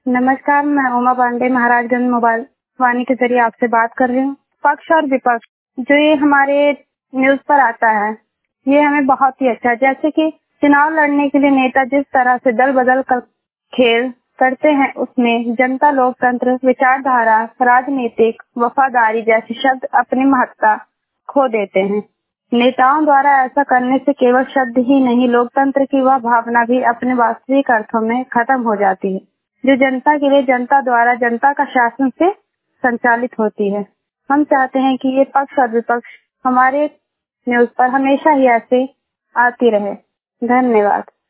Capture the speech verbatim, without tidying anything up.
नमस्कार, मैं उमा पांडे महाराजगंज मोबाइल वाणी के जरिए आपसे बात कर रही हूँ। पक्ष और विपक्ष जो ये हमारे न्यूज पर आता है, ये हमें बहुत ही अच्छा, जैसे कि चुनाव लड़ने के लिए नेता जिस तरह से दल बदल कर खेल करते हैं, उसमें जनता, लोकतंत्र, विचारधारा, राजनीतिक वफादारी जैसे शब्द अपनी महत्ता खो देते हैं। नेताओं द्वारा ऐसा करने से केवल शब्द ही नहीं, लोकतंत्र की वह भावना भी अपने वास्तविक अर्थों में खत्म हो जाती है, जो जनता के लिए, जनता द्वारा, जनता का शासन से संचालित होती है। हम चाहते हैं कि ये पक्ष और विपक्ष हमारे न्यूज पर हमेशा ही ऐसे आती रहे। धन्यवाद।